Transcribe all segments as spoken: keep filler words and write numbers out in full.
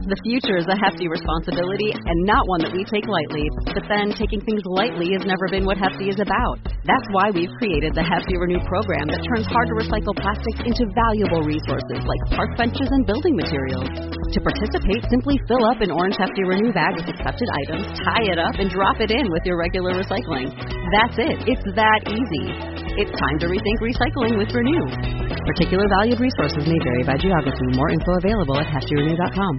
The future is a hefty responsibility and not one that we take lightly. But then, taking things lightly has never been what Hefty is about. That's why we've created the Hefty Renew program that turns hard-to-recycle plastics into valuable resources like park benches and building materials. To participate, simply fill up an orange Hefty Renew bag with accepted items, tie it up, and drop it in with your regular recycling. That's it. It's that easy. It's time to rethink recycling with Renew. Particular valued resources may vary by geography. More info available at hefty renew dot com.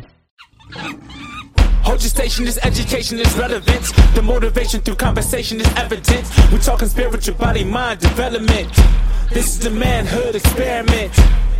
Hold your station, this education is relevant. The motivation through conversation is evident. We're talking spiritual body, mind development. This is the manhood experiment.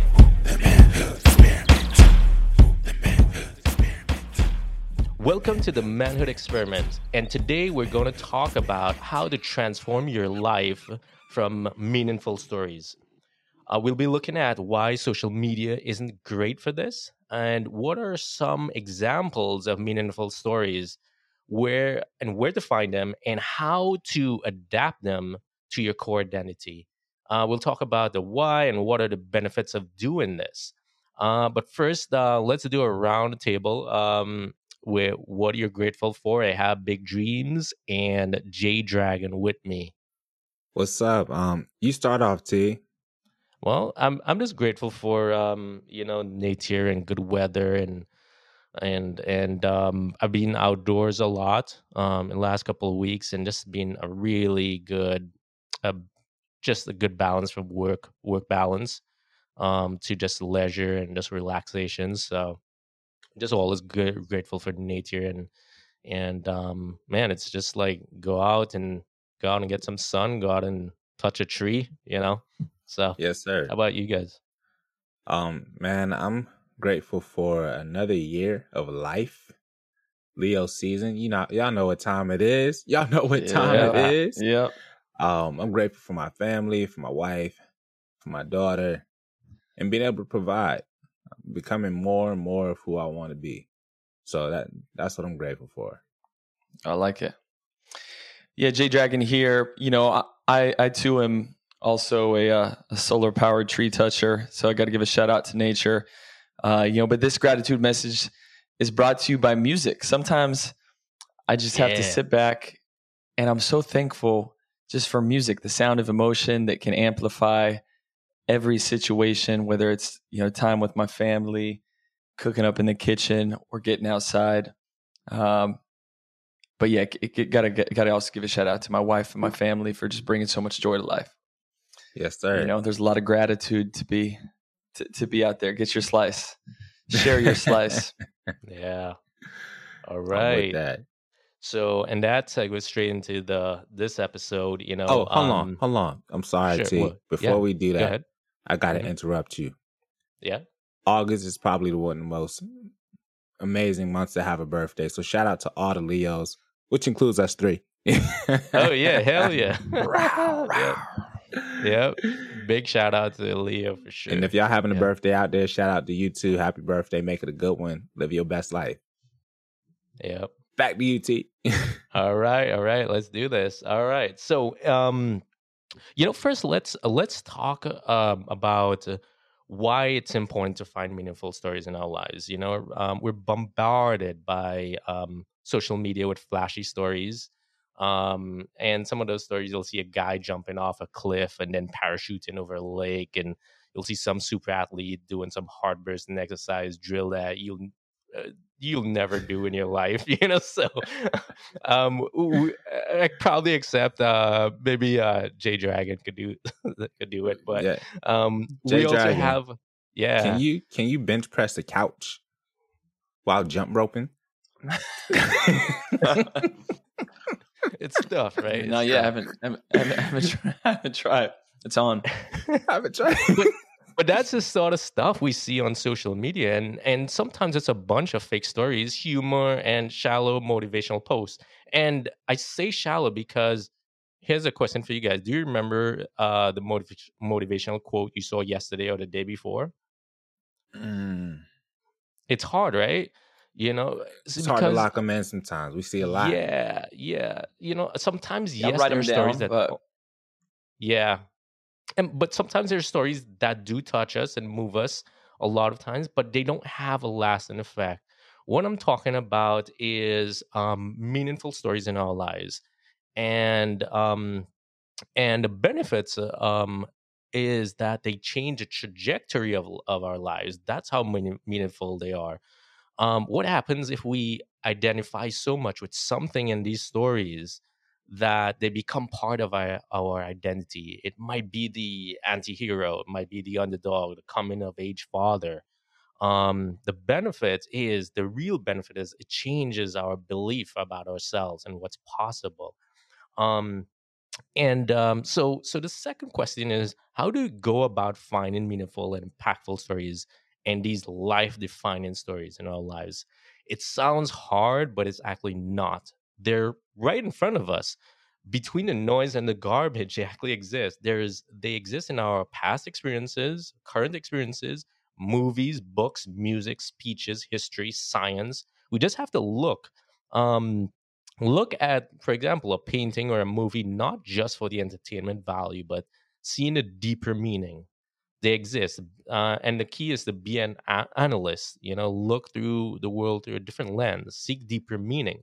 The manhood experiment. The manhood experiment. Welcome to the Manhood Experiment. And today we're going to talk about how to transform your life from meaningful stories. Uh, we'll be looking at why social media isn't great for this, and what are some examples of meaningful stories, where and where to find them, and how to adapt them to your core identity. Uh, we'll talk about the why and what are the benefits of doing this. Uh, but first, uh, let's do a round table um, with what you're grateful for. I have Big Dreams and J Dragon with me. What's up? Um, you start off, T. Well, I'm I'm just grateful for um, you know, nature and good weather, and and and um, I've been outdoors a lot um, in the last couple of weeks, and just been a really good, uh, just a good balance from work work balance um, to just leisure and just relaxation. So just always good, grateful for nature, and and um, man, it's just like go out and go out and get some sun, go out and touch a tree, you know. So Yes, sir. how about you guys? Um, man, I'm grateful for another year of life. Leo season. You know, y'all know what time it is. Y'all know what time Yeah. it is. Yep. Um, I'm grateful for my family, for my wife, for my daughter, and being able to provide, becoming more and more of who I want to be. So that that's what I'm grateful for. I like it. Yeah, J Dragon here. You know, I I, I too am also a, uh, a solar powered tree toucher, so I got to give a shout out to nature. Uh, you know, but this gratitude message is brought to you by music. Sometimes I just have to Yeah. sit back, and I'm so thankful just for music, the sound of emotion that can amplify every situation, whether it's, you know, time with my family, cooking up in the kitchen, or getting outside. Um, but yeah, it, it gotta gotta also give a shout out to my wife and my family for just bringing so much joy to life. Yes, sir. You know, there's a lot of gratitude to be to, to be out there. Get your slice, share your slice. Yeah. All I'm with right. that. So, and that segues straight into the this episode. You know. Oh, hold um, on, hold on. I'm sorry, sure, T. what? Before Yeah, we do Go that, ahead. I gotta Mhm. interrupt you. Yeah. August is probably the one of the most amazing months to have a birthday. So shout out to all the Leos, which includes us three. Oh yeah. Hell yeah. Row, Yep. row. Yep. Big shout out to Leo for sure. And if y'all having a Yeah. birthday out there, shout out to you too. Happy birthday. Make it a good one. Live your best life. Yep. Back to you, T. All right. All right. Let's do this. All right. So, um, you know, first let's uh, let's talk um, about uh, why it's important to find meaningful stories in our lives. You know, um, we're bombarded by um, social media with flashy stories. Um, and some of those stories, you'll see a guy jumping off a cliff and then parachuting over a lake, and you'll see some super athlete doing some hard bursting exercise drill that you'll uh, you'll never do in your life, you know. So, um, we, I probably accept uh, maybe uh, J Dragon could do could do it, but Yeah. um, J we also Dragon, have yeah. Can you can you bench press the couch while jump roping? It's tough, right? No, It's yeah, I tough. haven't, haven't, haven't, haven't, tried, haven't tried. It's on. I haven't tried. But that's the sort of stuff we see on social media, and and sometimes it's a bunch of fake stories, humor, and shallow motivational posts. And I say shallow because here's a question for you guys: do you remember uh, the motiv- motivational quote you saw yesterday or the day before? Mm. It's hard, right? You know, It's s- hard to because lock them in sometimes. We see a lot. yeah, yeah. You know, sometimes Yeah, yes, write there are them stories down, that but yeah, and but sometimes there's stories that do touch us and move us a lot of times, but they don't have a lasting effect. What I'm talking about is um, meaningful stories in our lives, and um, and the benefits uh, um, is that they change the trajectory of of our lives. That's how meaning, meaningful they are. Um, what happens if we identify so much with something in these stories that they become part of our, our identity? It might be the anti-hero, it might be the underdog, the coming of age father. Um, the benefit is the real benefit is it changes our belief about ourselves and what's possible. Um, and um, so, so the second question is, how do you go about finding meaningful and impactful stories and these life-defining stories in our lives? It sounds hard, but it's actually not. They're right in front of us. Between the noise and the garbage, they actually exist. There's they exist in our past experiences, current experiences, movies, books, music, speeches, history, science. We just have to look. Um, look at, for example, a painting or a movie, not just for the entertainment value, but seeing a deeper meaning. They exist. Uh, and the key is to be an a- analyst, you know, look through the world through a different lens, seek deeper meaning.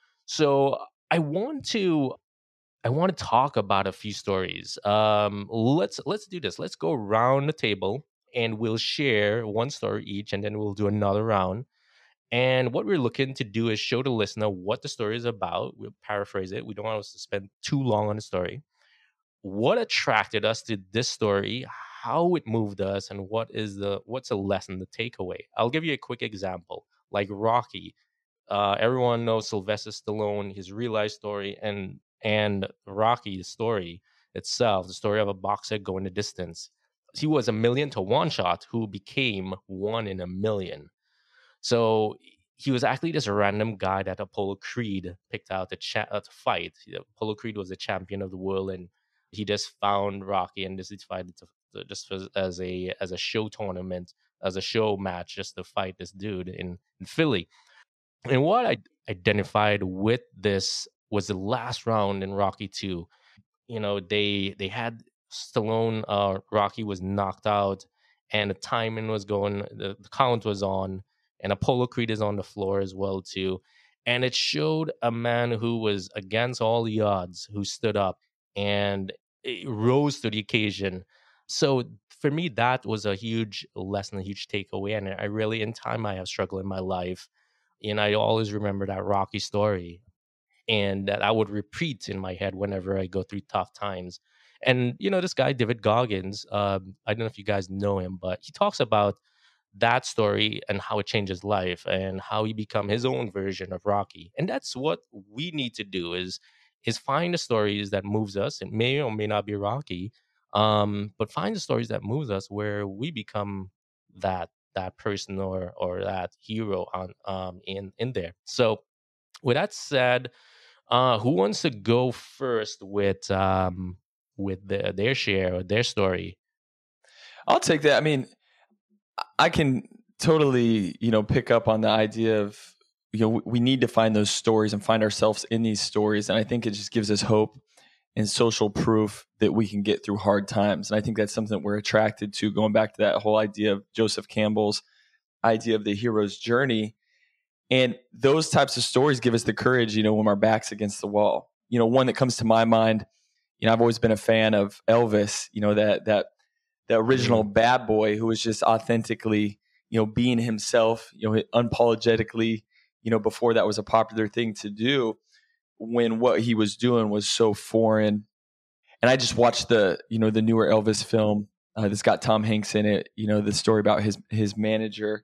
So I want to I want to talk about a few stories. Um, let's let's do this. Let's go around the table and we'll share one story each, and then we'll do another round. And what we're looking to do is show the listener what the story is about. We'll paraphrase it. We don't want us to spend too long on the story. What attracted us to this story, how it moved us, and what is the what's a lesson, the takeaway. I'll give you a quick example. Like Rocky, uh, everyone knows Sylvester Stallone, his real life story, and and Rocky, the story itself, the story of a boxer going the distance. He was a million to one shot who became one in a million. So he was actually just a random guy that Apollo Creed picked out to, cha- uh, to fight. Apollo Creed was the champion of the world, and he just found Rocky and just decided to, to just as, as a as a show tournament, as a show match, just to fight this dude in, in Philly. And what I identified with this was the last round in Rocky two. You know, they they had Stallone, uh, Rocky was knocked out, and the timing was going, the, the count was on, and Apollo Creed is on the floor as well too. And it showed a man who was against all the odds, who stood up and it rose to the occasion. So for me, that was a huge lesson, a huge takeaway. And I really, in time, I have struggled in my life. And I always remember that Rocky story, and that I would repeat in my head whenever I go through tough times. And you know, this guy David Goggins, um, I don't know if you guys know him, but he talks about that story and how it changed his life and how he become his own version of Rocky. And that's what we need to do: is is find the stories that moves us. It may or may not be Rocky, um, but find the stories that moves us where we become that that person or or that hero on um in in there. So with that said, uh, who wants to go first with um with the, their share or their story? I'll take that. I mean, I can totally, you know, pick up on the idea of, you know, we need to find those stories and find ourselves in these stories. And I think it just gives us hope and social proof that we can get through hard times. And I think that's something that we're attracted to, going back to that whole idea of Joseph Campbell's idea of the hero's journey. And those types of stories give us the courage, you know, when our back's against the wall. You know, one that comes to my mind, you know, I've always been a fan of Elvis, you know, that, that, the original bad boy who was just authentically, you know, being himself, you know, unapologetically, you know, before that was a popular thing to do, when what he was doing was so foreign. And I just watched the, you know, the newer Elvis film uh, that's got Tom Hanks in it, you know, the story about his, his manager.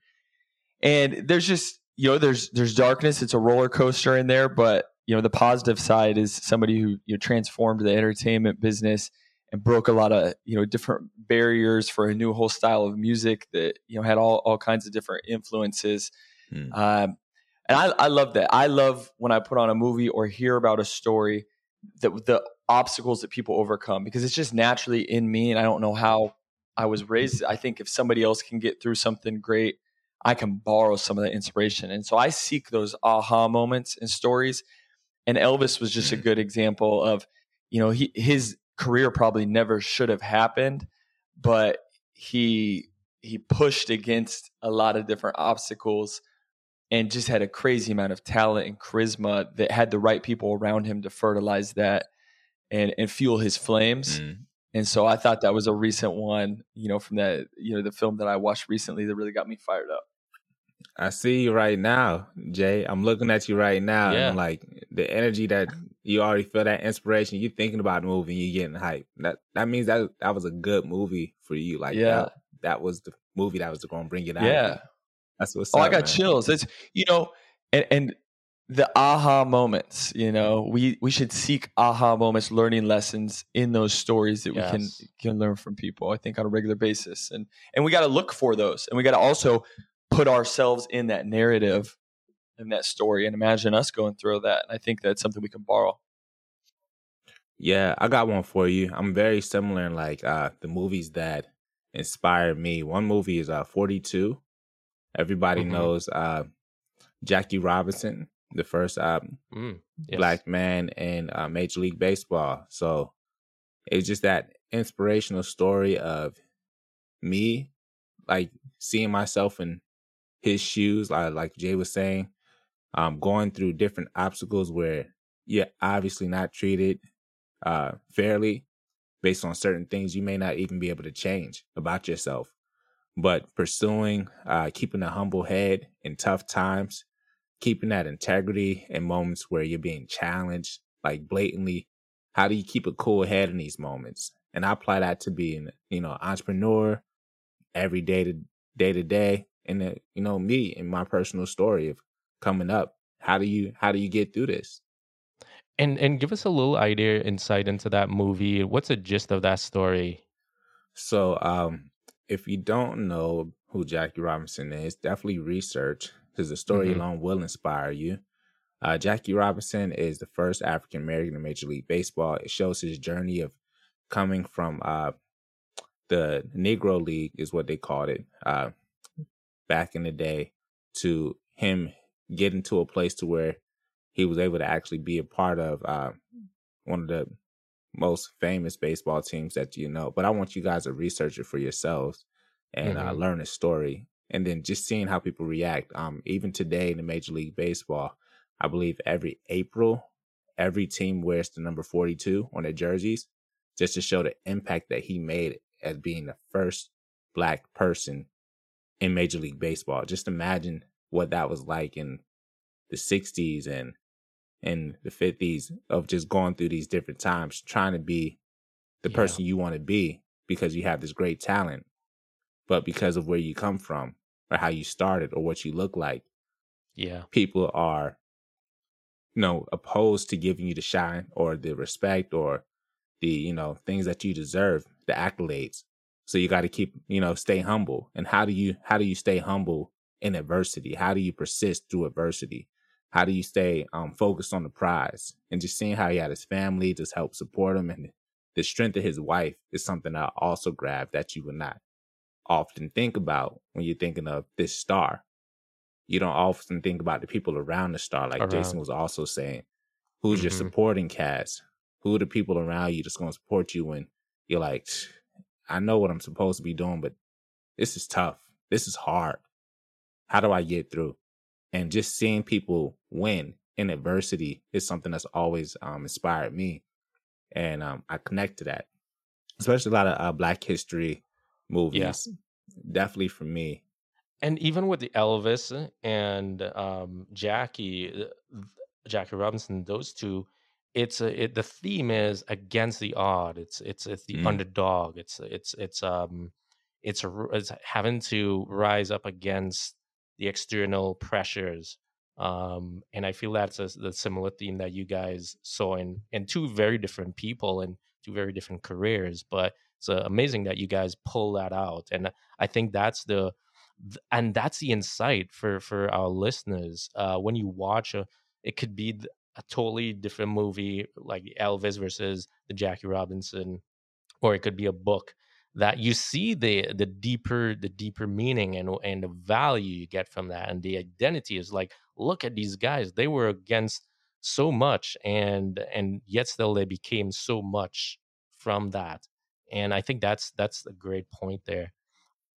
And there's just, you know, there's, there's darkness. It's a roller coaster in there, but, you know, the positive side is somebody who, you know, transformed the entertainment business and broke a lot of, you know, different barriers for a new whole style of music that, you know, had all, all kinds of different influences. Hmm. Um, and I, I love that. I love when I put on a movie or hear about a story, that the obstacles that people overcome, because it's just naturally in me. And I don't know how I was raised. I think if somebody else can get through something great, I can borrow some of that inspiration. And so I seek those aha moments in stories. And Elvis was just a good example of, you know, he, his career probably never should have happened, but he he pushed against a lot of different obstacles and just had a crazy amount of talent and charisma that had the right people around him to fertilize that and, and fuel his flames. Mm. And so I thought that was a recent one, you know, from that, you know, the film that I watched recently that really got me fired up. I see you right now, Jay. I'm looking at you right now, Yeah. and I'm like the energy that you already feel, that inspiration. You're thinking about the movie, and you're getting hyped. That that means that that was a good movie for you. Like, Yeah. that, that was the movie that was going to bring it out. of Yeah. you. That's what's Oh, up, I got man. chills. It's, you know, and, and the aha moments, you know, we, we should seek aha moments, learning lessons in those stories that we can, Yes. can learn from people, I think, on a regular basis. And, and we got to look for those, and we got to also put ourselves in that narrative and that story and imagine us going through that. And I think that's something we can borrow. Yeah, I got one for you. I'm very similar in like uh the movies that inspired me. One movie is uh forty-two. Everybody Mhm. knows uh Jackie Robinson, the first uh, Mm, yes. black man in uh, Major League Baseball. So it's just that inspirational story of me, like seeing myself in his shoes, like, like Jay was saying, um, going through different obstacles where you're obviously not treated uh, fairly based on certain things you may not even be able to change about yourself. But pursuing, uh, keeping a humble head in tough times, keeping that integrity in moments where you're being challenged, like blatantly. How do you keep a cool head in these moments? And I apply that to being, you know, entrepreneur, every day to day to day, and uh, you know, me and my personal story of coming up. How do you how do you get through this? And and give us a little idea, insight into that movie. What's the gist of that story? So, um, if you don't know who Jackie Robinson is, definitely research, because the story Mhm. alone will inspire you. Uh, Jackie Robinson is the first African American in Major League Baseball. It shows his journey of coming from uh, the Negro League, is what they called it uh, back in the day, to him getting to a place to where he was able to actually be a part of uh, one of the most famous baseball teams that you know. But I want you guys to research it for yourselves and uh, Mhm. learn the story, and then just seeing how people react. Um, even today in the Major League Baseball, I believe every April, every team wears the number forty-two on their jerseys, just to show the impact that he made as being the first black person in Major League Baseball. Just imagine what that was like in the sixties and in the fifties, of just going through these different times, trying to be the Yeah. person you want to be because you have this great talent, but because of where you come from or how you started or what you look like, Yeah. people are, you know, opposed to giving you the shine or the respect or the, you know, things that you deserve, the accolades. So you got to keep, you know, stay humble. And how do you, how do you stay humble in adversity? How do you persist through adversity? How do you stay um, focused on the prize? And just seeing how he had his family just help support him, and the strength of his wife is something I also grabbed that you would not often think about when you're thinking of this star. You don't often think about the people around the star, like Jason Around. was also saying. Who's your Mhm. supporting cast? Who are the people around you that's going to support you when you're like, I know what I'm supposed to be doing, but this is tough. This is hard. How do I get through? And just seeing people win in adversity is something that's always um, inspired me. And um, I connect to that, especially a lot of uh, Black history movies. Definitely for me. And even with the Elvis and um, Jackie, uh, Jackie Robinson, those two, it's a, it, the theme is against the odd. It's it's it's the Mm. underdog. It's it's it's um it's, a, it's having to rise up against the external pressures. Um, and I feel that's a, the similar theme that you guys saw in in two very different people and two very different careers. But it's uh, amazing that you guys pull that out, and I think that's the th- and that's the insight for for our listeners. Uh when you watch a, it could be th- a totally different movie like Elvis versus the Jackie Robinson, or it could be a book, that you see the the deeper the deeper meaning and and the value you get from that, and the identity is like, look at these guys, they were against so much, and and yet still they became so much from that. And I think that's that's a great point there.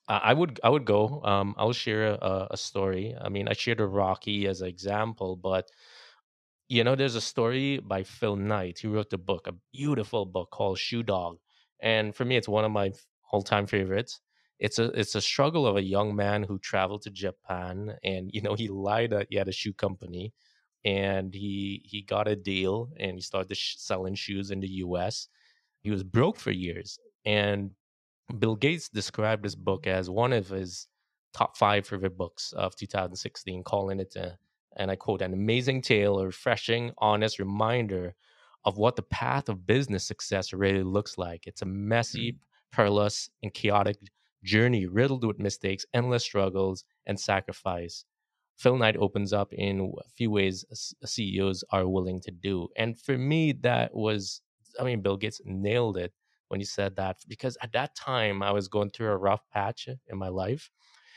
I I would I would go. Um, I'll share a, a story. I mean, I shared a Rocky as an example, but you know, there's a story by Phil Knight. He wrote the book, a beautiful book called Shoe Dog, and for me, it's one of my all-time favorites. It's a it's a struggle of a young man who traveled to Japan, and you know, he lied that he had a shoe company, and he he got a deal, and he started sh- selling shoes in the U S. He was broke for years, and Bill Gates described this book as one of his top five favorite books of two thousand sixteen, calling it, a, and I quote, an amazing tale, a refreshing, honest reminder of what the path of business success really looks like. It's a messy, perilous, and chaotic journey riddled with mistakes, endless struggles, and sacrifice. Phil Knight opens up in a few ways C E Os are willing to do. And for me, that was, I mean, Bill Gates nailed it when he said that, because at that time I was going through a rough patch in my life,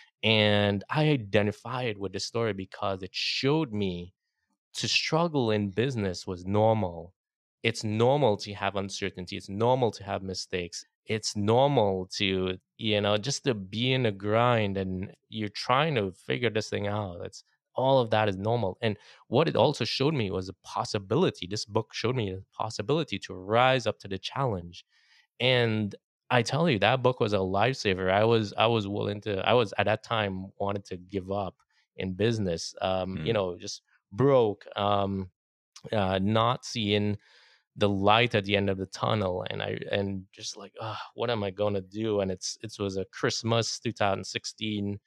and I identified with the story because it showed me to struggle in business was normal. It's normal to have uncertainty. It's normal to have mistakes. It's normal to, you know, just to be in a grind and you're trying to figure this thing out. It's all of that is normal. And what it also showed me was a possibility. This book showed me a possibility to rise up to the challenge. And I tell you, that book was a lifesaver. I was I was willing to, I was at that time wanted to give up in business. Um, Mm. you know, just broke, um, uh, not seeing the light at the end of the tunnel, and I and just like, oh, what am I gonna do? And it's it was a Christmas two thousand sixteen,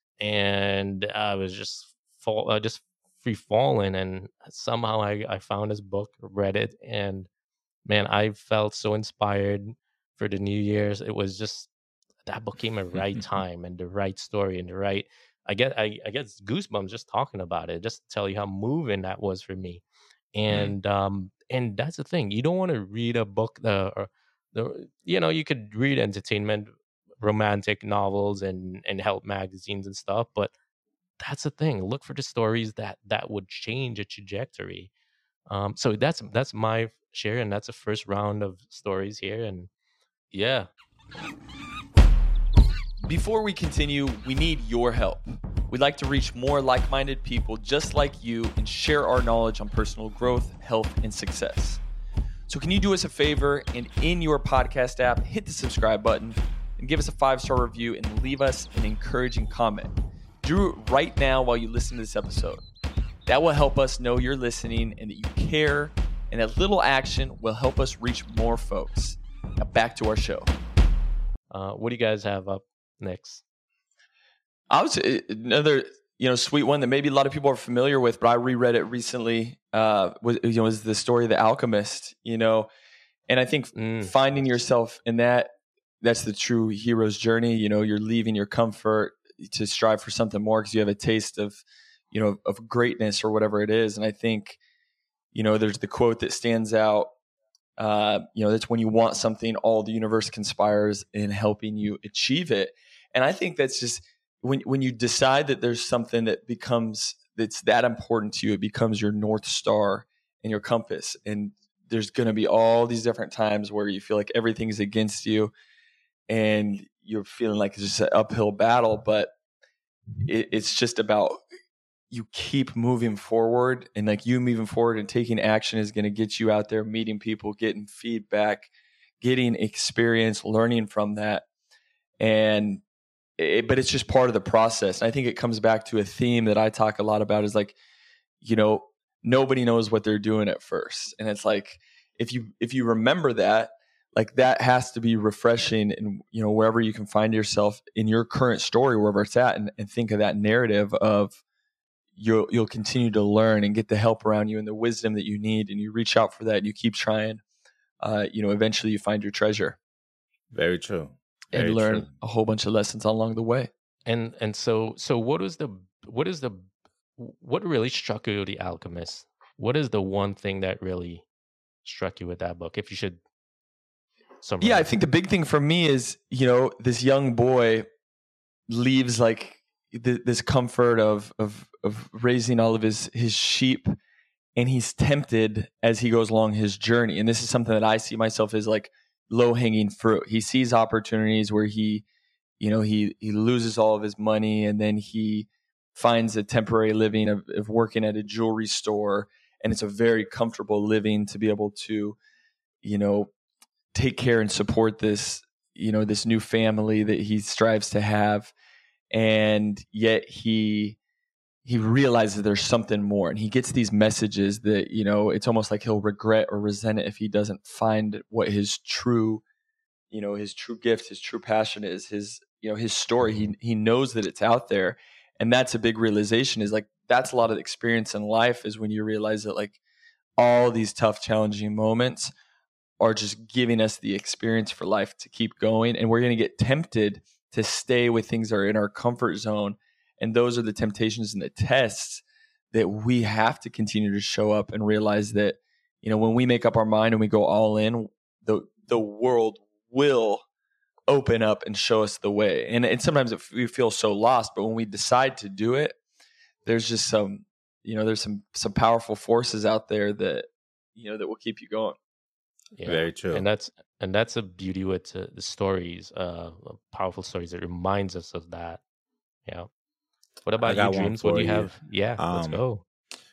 and I was just fall, uh, just free falling, and somehow I I found this book, read it, and man, I felt so inspired for the New Year's. It was just, that book came at the right time and the right story and the right. I get I, I get goosebumps just talking about it, just to tell you how moving that was for me. And um and that's the thing. You don't want to read a book, uh, or the you know, you could read entertainment, romantic novels, and and help magazines and stuff, but that's the thing. Look for the stories that that would change a trajectory. Um, so that's that's my share, and that's the first round of stories here. And yeah, Before we continue, we need your help. We'd like to reach more like-minded people just like you and share our knowledge on personal growth, health, and success. So can you do us a favor and in your podcast app, hit the subscribe button and give us a five-star review and leave us an encouraging comment. Do it right now while you listen to this episode. That will help us know you're listening and that you care, and that little action will help us reach more folks. Now back to our show. uh, what do you guys have up next? I was another, you know, sweet one that maybe a lot of people are familiar with, but I reread it recently. Uh, was you know was the story of The Alchemist, you know, and I think Mm. finding yourself in that, that's the true hero's journey. You know, you're leaving your comfort to strive for something more because you have a taste of, you know, of greatness or whatever it is. And I think, you know, there's the quote that stands out. Uh, you know, that's when you want something, all the universe conspires in helping you achieve it. And I think that's just when when you decide that there's something that becomes that's that important to you, it becomes your North Star and your compass. And there's going to be all these different times where you feel like everything's against you and you're feeling like it's just an uphill battle, but it, it's just about you keep moving forward, and like you moving forward and taking action is going to get you out there, meeting people, getting feedback, getting experience, learning from that. And It, but it's just part of the process. And I think it comes back to a theme that I talk a lot about is like, you know, nobody knows what they're doing at first. And it's like, if you, if you remember that, like that has to be refreshing and, you know, wherever you can find yourself in your current story, wherever it's at, and, and think of that narrative of you'll, you'll continue to learn and get the help around you and the wisdom that you need. And you reach out for that and you keep trying, uh, you know, eventually you find your treasure. Very true. Very And learn true. a whole bunch of lessons along the way. And and so so what was the what is the what really struck you with The Alchemist? What is the one thing that really struck you with that book? If you should summarize. Yeah, I think the big thing for me is, you know, this young boy leaves like th- this comfort of of of raising all of his his sheep, and he's tempted as he goes along his journey. And this is something that I see myself as like low hanging fruit. He sees opportunities where he you know, he, he loses all of his money, and then he finds a temporary living of, of working at a jewelry store. And it's a very comfortable living to be able to, you know, take care and support this, you know, this new family that he strives to have. And yet he, he realizes there's something more, and he gets these messages that, you know, it's almost like he'll regret or resent it if he doesn't find what his true, you know, his true gift, his true passion is, his, you know, his story. He, he knows that it's out there. And that's a big realization, is like, that's a lot of experience in life, is when you realize that like all these tough, challenging moments are just giving us the experience for life to keep going. And we're going to get tempted to stay with things that are in our comfort zone. And those are the temptations and the tests that we have to continue to show up and realize that, you know, when we make up our mind and we go all in, the the world will open up and show us the way. And, and sometimes it, we feel so lost, but when we decide to do it, there's just some, you know, there's some some powerful forces out there that, you know, that will keep you going. Yeah. Very true. And that's and that's a beauty with uh, the stories, uh, powerful stories that reminds us of that. Yeah. What about you, Dreams? What do you have? Yeah, um, let's go.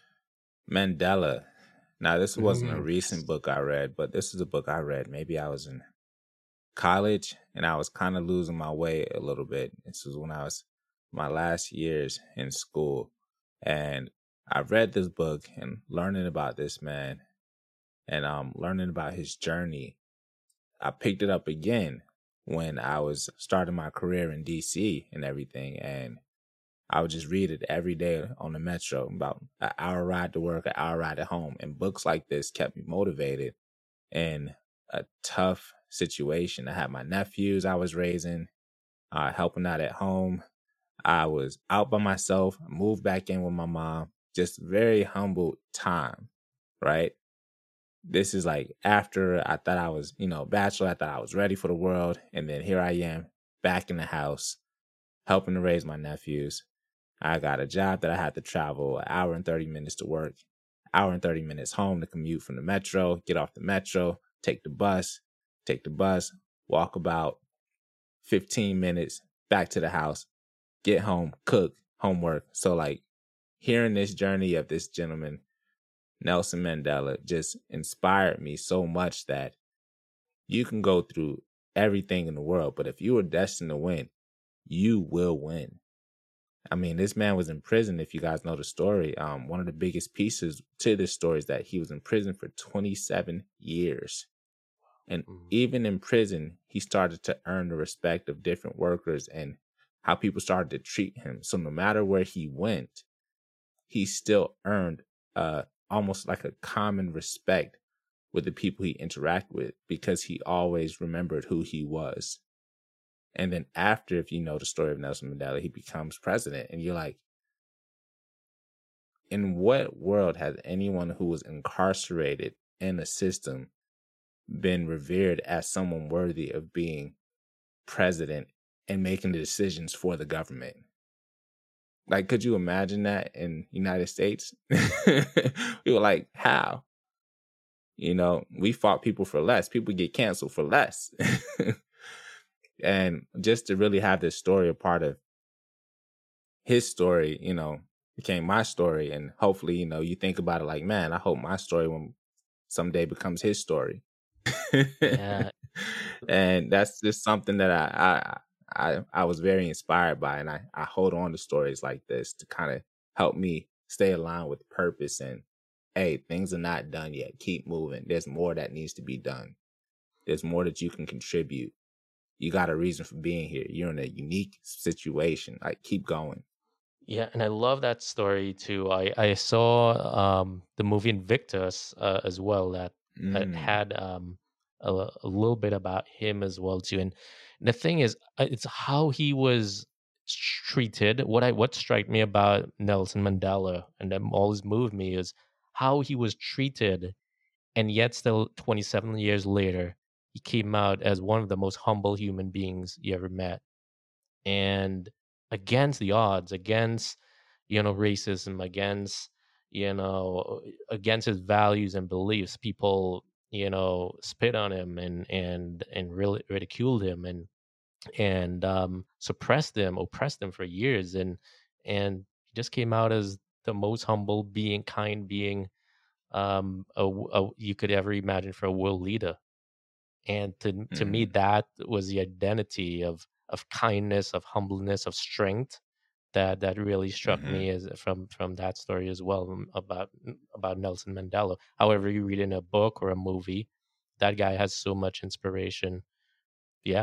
Mandela. Now, this wasn't Mm. a recent book I read, but this is a book I read. Maybe I was in college and I was kind of losing my way a little bit. This was when I was my last years in school. And I read this book and learning about this man and um, learning about his journey. I picked it up again when I was starting my career in D C and everything. And I would just read it every day on the metro, about an hour ride to work, an hour ride at home. And books like this kept me motivated in a tough situation. I had my nephews I was raising, uh, helping out at home. I was out by myself, moved back in with my mom, just very humble time, right? This is like after I thought I was, you know, bachelor, I thought I was ready for the world. And then here I am back in the house, helping to raise my nephews. I got a job that I had to travel an hour and thirty minutes to work, hour and thirty minutes home to commute from the metro, get off the metro, take the bus, take the bus, walk about fifteen minutes back to the house, get home, cook, homework. So like hearing this journey of this gentleman, Nelson Mandela, just inspired me so much that you can go through everything in the world, but if you are destined to win, you will win. I mean, this man was in prison, if you guys know the story. Um, one of the biggest pieces to this story is that he was in prison for twenty-seven years. And mm-hmm. even in prison, he started to earn the respect of different workers and how people started to treat him. So no matter where he went, he still earned uh, almost like a common respect with the people he interacted with, because he always remembered who he was. And then after, if you know the story of Nelson Mandela, he becomes president. And you're like, in what world has anyone who was incarcerated in a system been revered as someone worthy of being president and making the decisions for the government? Like, could you imagine that in the United States? We were like, how? You know, we fought people for less. People get canceled for less. And just to really have this story a part of his story, you know, became my story. And hopefully, you know, you think about it like, man, I hope my story one someday becomes his story. Yeah. And that's just something that I, I, I, I was very inspired by. And I, I hold on to stories like this to kind of help me stay aligned with purpose. And, hey, things are not done yet. Keep moving. There's more that needs to be done. There's more that you can contribute. You got a reason for being here. You're in a unique situation. Like, keep going. Yeah, and I love that story too. I, I saw um, the movie Invictus uh, as well that, mm. that had um, a, a little bit about him as well too. And the thing is, it's how he was treated. What I what struck me about Nelson Mandela and that always moved me is how he was treated, and yet still twenty-seven years later, he came out as one of the most humble human beings you ever met. And against the odds, against, you know, racism, against, you know, against his values and beliefs, people, you know, spit on him and and and really ridiculed him. And and um, suppressed them, oppressed them for years, and and he just came out as the most humble being, kind being, um, a, a- you could ever imagine for a world leader. And to to me, Mm. that was the identity of of kindness, of humbleness, of strength that that really struck Hmm. me as from from that story as well, um, about about Nelson Mandela. However, you read in a book or a movie, that guy has so much inspiration. Yeah.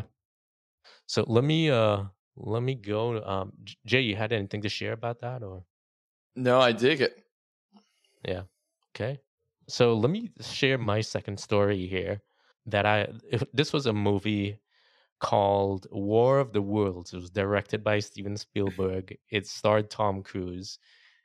So let me uh let me go. Um, J- Jay, you had anything to share about that, or No, I dig it. yeah? Okay. So let me share my second story here. That I if, this was a movie called War of the Worlds. It was directed by Steven Spielberg. It starred Tom Cruise,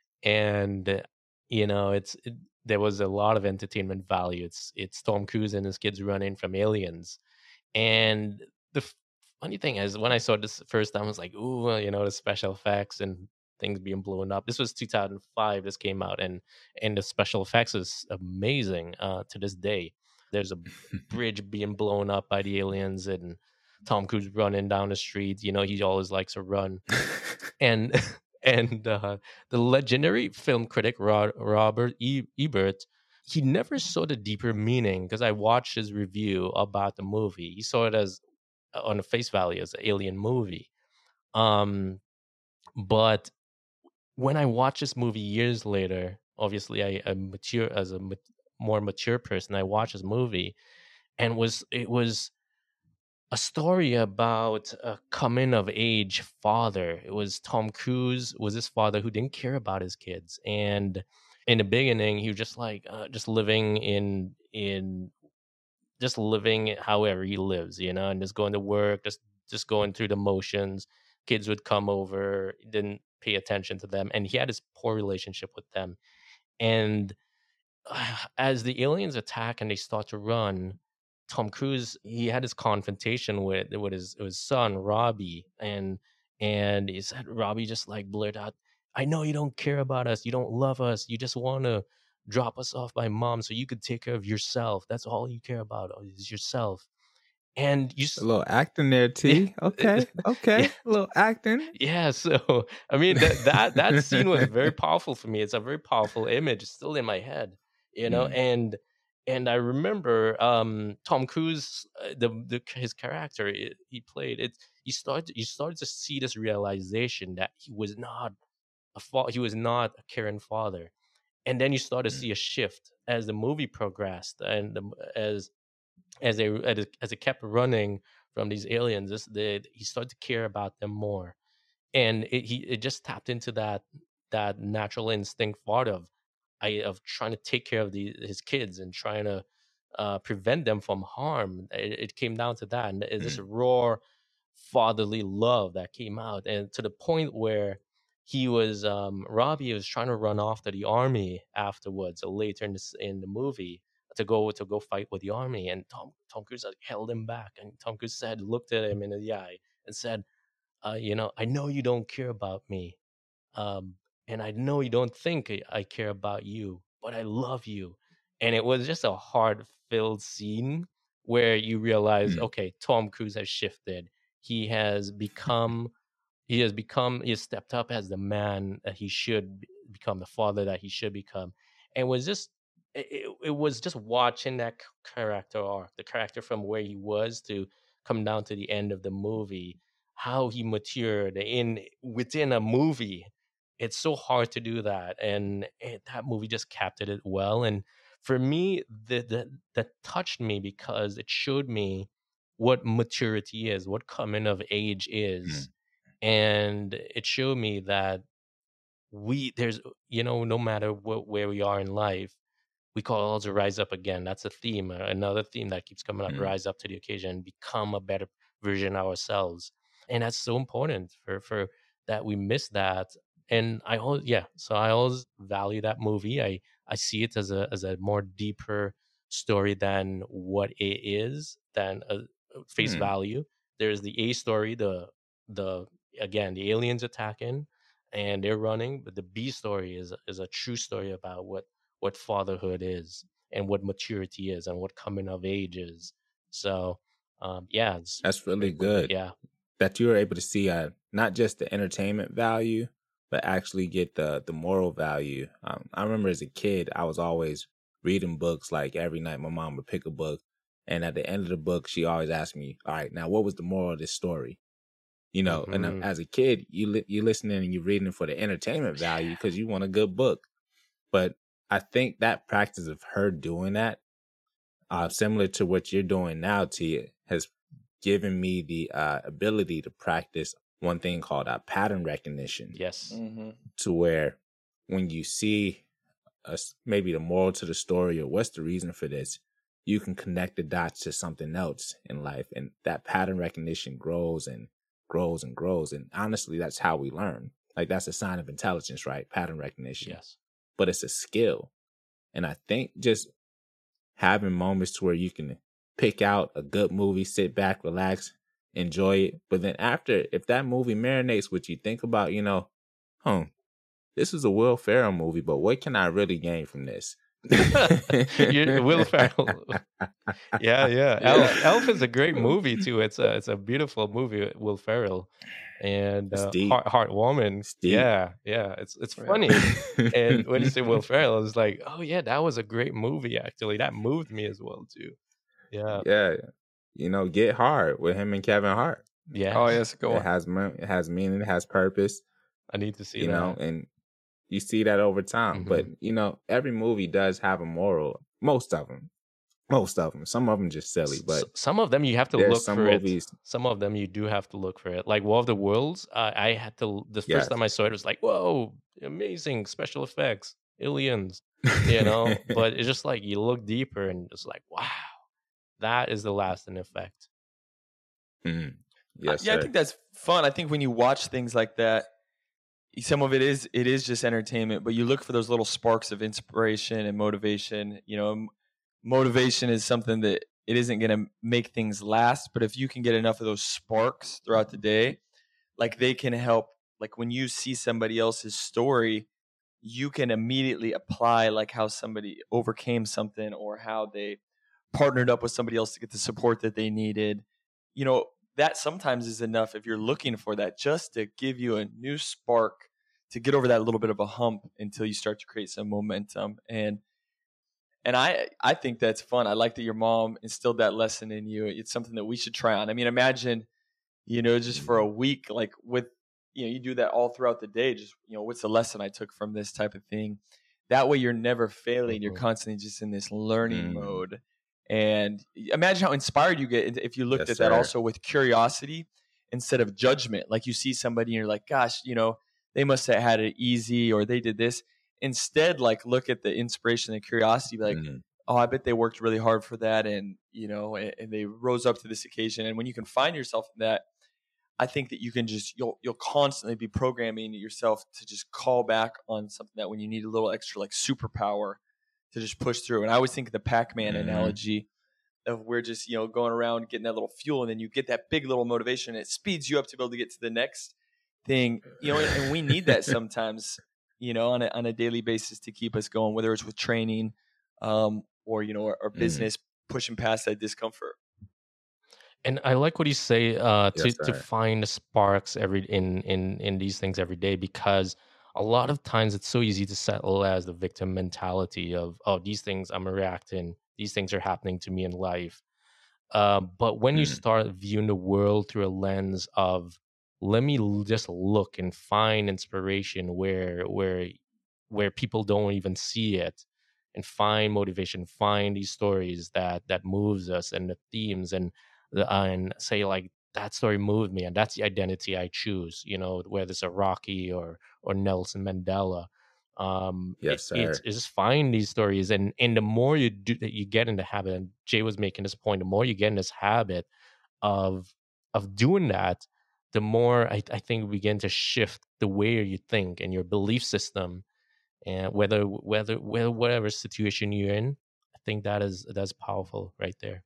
and uh, you know, it's it, there was a lot of entertainment value. It's it's Tom Cruise and his kids running from aliens. And the f- funny thing is, when I saw this the first time, I was like, "Ooh, well, you know, the special effects and things being blown up." This was two thousand five. This came out, and and the special effects is amazing uh, to this day. There's a bridge being blown up by the aliens, and Tom Cruise running down the street. You know, he always likes to run, and and uh, the legendary film critic Ro- Robert e- Ebert, he never saw the deeper meaning, because I watched his review about the movie. He saw it as uh, on the face value as an alien movie. Um, but when I watched this movie years later, obviously I, I mature as a ma- more mature person. I watched this movie, and was it was a story about a coming of age father. It was Tom Cruise was this father who didn't care about his kids, and in the beginning, he was just like uh, just living in in just living however he lives, you know, and just going to work, just just going through the motions. Kids would come over, didn't pay attention to them, and he had this poor relationship with them. And as the aliens attack and they start to run, Tom Cruise, he had his confrontation with with his his son Robbie, and and he said Robbie just like blurted out, "I know you don't care about us, you don't love us, you just want to drop us off by mom so you could take care of yourself. That's all you care about is yourself." And you, A little acting there, yeah, T. Okay, yeah, okay, a little acting. yeah. So I mean that that that scene was very powerful for me. It's a very powerful image. It's still in my head, you know. Mm. And and I remember um, Tom Cruise, uh, the, the his character it, he played it. You started you started to see this realization that he was not a fa- he was not a caring father. And then you start to Mm. see a shift as the movie progressed, and the, as as they as it, as it kept running from these aliens. This, they, he started to care about them more, and it, he it just tapped into that that natural instinct thought of I of trying to take care of the his kids and trying to uh, prevent them from harm. It, it came down to that, and it's this Mm. raw fatherly love that came out, and to the point where he was um, Robbie was trying to run off to the army afterwards, or later in the in the movie, to go to go fight with the army, and Tom Tom Cruise like, held him back, and Tom Cruise said, looked at him in the eye, and said, uh, you know, "I know you don't care about me, um, and I know you don't think I I care about you, but I love you." And it was just a heart-filled scene where you realize, Mm. okay, Tom Cruise has shifted. He has become he has become he has stepped up as the man that he should be- become, the father that he should become. And was just it, it it was just watching that c- character arc, the character from where he was to come down to the end of the movie, how he matured in within a movie. It's so hard to do that, and it, that movie just captured it well. And for me, that that that touched me because it showed me what maturity is, what coming of age is. Mm. And it showed me that we there's you know, no matter what, where we are in life, we call all to rise up again. That's a theme, uh, another theme that keeps coming up: Mm. rise up to the occasion, become a better version of ourselves. And that's so important for for that we miss that. And I always, yeah, so I always value that movie. I I see it as a as a more deeper story than what it is, than a a face Mm. value. There's the A story, the the again, the aliens attacking and they're running, but the B story is is a true story about what what fatherhood is, and what maturity is, and what coming of age is. So, um, yeah, it's That's really great movie. good. Yeah, that you were able to see uh, not just the entertainment value, but actually get the the moral value. Um, I remember as a kid, I was always reading books. Like every night, my mom would pick a book, and at the end of the book, she always asked me, "All right, now what was the moral of this story?" You know, Mm-hmm. and uh, as a kid, you li- you listening and you're reading for the entertainment value because you want a good book. But I think that practice of her doing that, uh, similar to what you're doing now, Tia, has given me the uh, ability to practice one thing called uh, pattern recognition. Yes. Mm-hmm. To where when you see a, maybe the moral to the story or what's the reason for this, you can connect the dots to something else in life. And that pattern recognition grows and grows and grows. And honestly, that's how we learn. Like that's a sign of intelligence, right? Pattern recognition. Yes. But it's a skill. And I think just having moments to where you can pick out a good movie, sit back, relax, enjoy it. But then after, if that movie marinates with you, think about, you know, huh, this is a Will Ferrell movie, but what can I really gain from this? You're, Will Ferrell. Yeah, yeah. Elf, Elf is a great movie too. It's a it's a beautiful movie. Will Ferrell and uh, heart, heartwarming. Yeah, yeah. It's it's funny. And when you say Will Ferrell, I was like, oh yeah, that was a great movie. Actually, that moved me as well too. Yeah, yeah. You know, Get Hard with him and Kevin Hart. Yeah. Oh yes, go on. It has it has meaning. It has purpose. I need to see you that. know, and you see that over time. Mm-hmm. But you know, every movie does have a moral. Most of them. Most of them. Some of them just silly, but some of them you have to look some for movies, it. Some of them you do have to look for it. Like War of the Worlds, uh, I had to. The first yes. time I saw it, it was like, whoa, amazing special effects, aliens, you know. But it's just like you look deeper and it's like, wow, that is the lasting effect. Mm-hmm. Yes, uh, yeah, sir. I think that's fun. I think when you watch things like that, some of it is it is just entertainment, but you look for those little sparks of inspiration and motivation. You know, motivation is something that it isn't going to make things last, but if you can get enough of those sparks throughout the day, like they can help. Like when you see somebody else's story, you can immediately apply like how somebody overcame something or how they partnered up with somebody else to get the support that they needed. You know, that sometimes is enough if you're looking for that, just to give you a new spark to get over that little bit of a hump until you start to create some momentum. And and I I think that's fun. I like that your mom instilled that lesson in you. It's something that we should try on. I mean, imagine, you know, just for a week, like with, you know, you do that all throughout the day. Just, you know, what's the lesson I took from this type of thing? That way you're never failing. Mm-hmm. You're constantly just in this learning mm. mode. And imagine how inspired you get if you looked yes, at that sir. Also with curiosity instead of judgment. Like you see somebody and you're like, gosh, you know, they must have had it easy or they did this. Instead, like look at the inspiration and curiosity, be like, mm-hmm. oh, I bet they worked really hard for that. And, you know, and, and they rose up to this occasion. And when you can find yourself in that, I think that you can just, you'll, you'll constantly be programming yourself to just call back on something that when you need a little extra like superpower to just push through. And I always think of the Pac-Man mm-hmm. analogy of we're just, you know, going around getting that little fuel and then you get that big little motivation and it speeds you up to be able to get to the next thing, you know, and, and we need that sometimes, you know, on a, on a daily basis to keep us going, whether it's with training um, or, you know, our, our business mm-hmm. pushing past that discomfort. And I like what you say uh, to, yes, to find sparks every in, in, in these things every day, because a lot of times it's so easy to settle as the victim mentality of, oh, these things I'm reacting, these things are happening to me in life. Uh, but when mm. you start viewing the world through a lens of, let me just look and find inspiration where where where people don't even see it, and find motivation, find these stories that that moves us and the themes, and the, and say like, that story moved me and that's the identity I choose, you know, whether it's a Rocky or or Nelson Mandela. Um, yes, it, it's, it's just find these stories, and and the more you do that, you get in the habit. And Jay was making this point: the more you get in this habit of of doing that, the more I, I think we begin to shift the way you think and your belief system, and whether whether whether whatever situation you're in, I think that is that's powerful right there.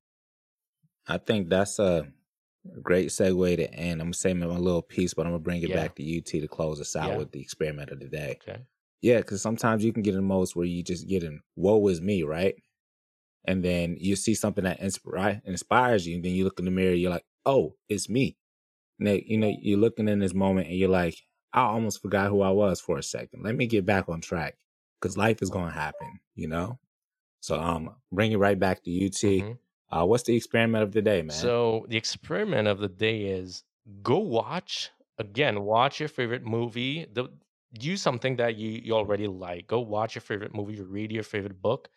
I think that's a great segue to end. I'm gonna say my little piece, but I'm gonna bring it yeah. back to you, T, to close us out yeah. with the experiment of the day. Okay. Yeah, because sometimes you can get in modes where you just get in "woe is me," right? And then you see something that insp- right? inspires you, and then you look in the mirror, you're like, "Oh, it's me." Nick, you know, you're looking in this moment and you're like, I almost forgot who I was for a second. Let me get back on track because life is going to happen, you know? So um, bring it right back to you, T. Mm-hmm. Uh, what's the experiment of the day, man? So the experiment of the day is go watch, again, watch your favorite movie. The, use something that you, you already like. Go watch your favorite movie, read your favorite book,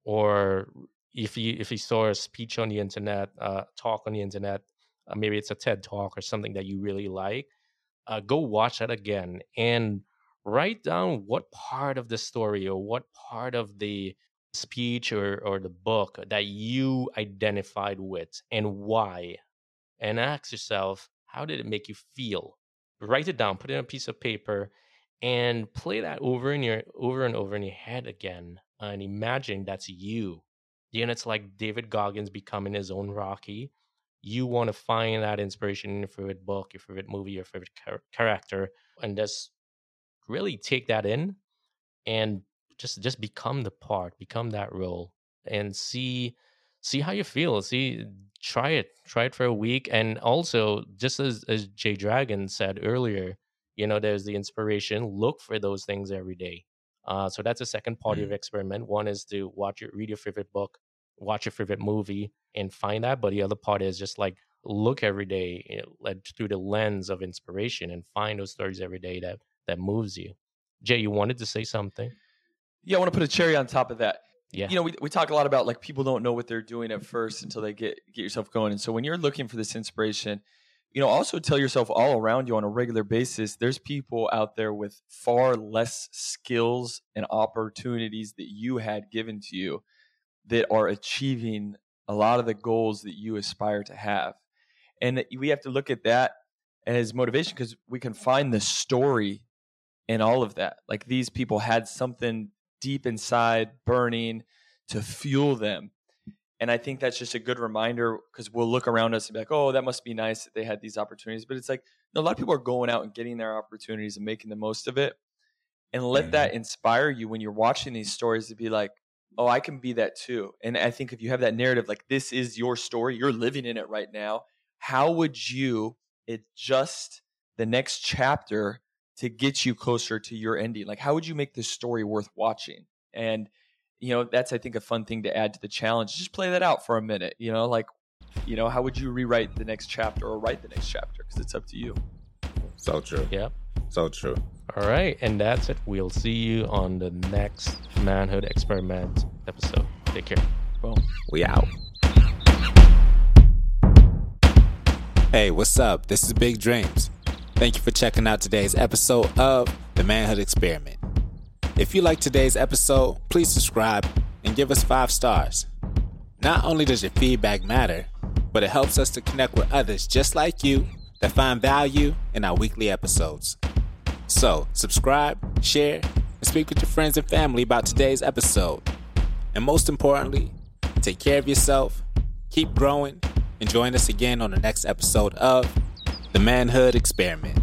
or if you if you saw a speech on the internet, uh, talk on the internet, uh, maybe it's a TED Talk or something that you really like, uh, go watch that again and write down what part of the story or what part of the speech or, or the book that you identified with and why. And ask yourself, how did it make you feel? Write it down, put it on a piece of paper, and play that over in your over and over in your head again. Uh, and imagine that's you. You know, it's like David Goggins becoming his own Rocky. You want to find that inspiration in your favorite book, your favorite movie, your favorite char- character, and just really take that in and just just become the part, become that role, and see see how you feel. See, try it, try it for a week, and also just as as Jay Dragon said earlier, you know, there's the inspiration. Look for those things every day. Uh, so that's the second part mm. of the experiment. One is to watch your, read your favorite book, watch your favorite movie, and find that. But the other part is just like look every day, you know, like through the lens of inspiration and find those stories every day that that moves you. Jay, you wanted to say something? Yeah, I want to put a cherry on top of that. Yeah. You know, we we talk a lot about like people don't know what they're doing at first until they get get yourself going. And so when you're looking for this inspiration, you know, also tell yourself all around you on a regular basis, there's people out there with far less skills and opportunities that you had given to you that are achieving a lot of the goals that you aspire to have. And we have to look at that as motivation because we can find the story in all of that. Like these people had something deep inside burning to fuel them. And I think that's just a good reminder because we'll look around us and be like, oh, that must be nice that they had these opportunities. But it's like, no, a lot of people are going out and getting their opportunities and making the most of it. And let mm-hmm. that inspire you when you're watching these stories to be like, oh, I can be that too. And I think if you have that narrative, like this is your story, you're living in it right now. How would you adjust the next chapter to get you closer to your ending? Like, how would you make this story worth watching? And you know, that's, I think, a fun thing to add to the challenge. Just play that out for a minute. You know, like, you know, how would you rewrite the next chapter or write the next chapter? Because it's up to you. So true. Yeah. So true. All right. And that's it. We'll see you on the next Manhood Experiment episode. Take care. Well, we out. Hey, what's up? This is Big Dreams. Thank you for checking out today's episode of The Manhood Experiment. If you like today's episode, please subscribe and give us five stars. Not only does your feedback matter, but it helps us to connect with others just like you that find value in our weekly episodes. So, subscribe, share, and speak with your friends and family about today's episode. And most importantly, take care of yourself, keep growing, and join us again on the next episode of The Manhood Experiment.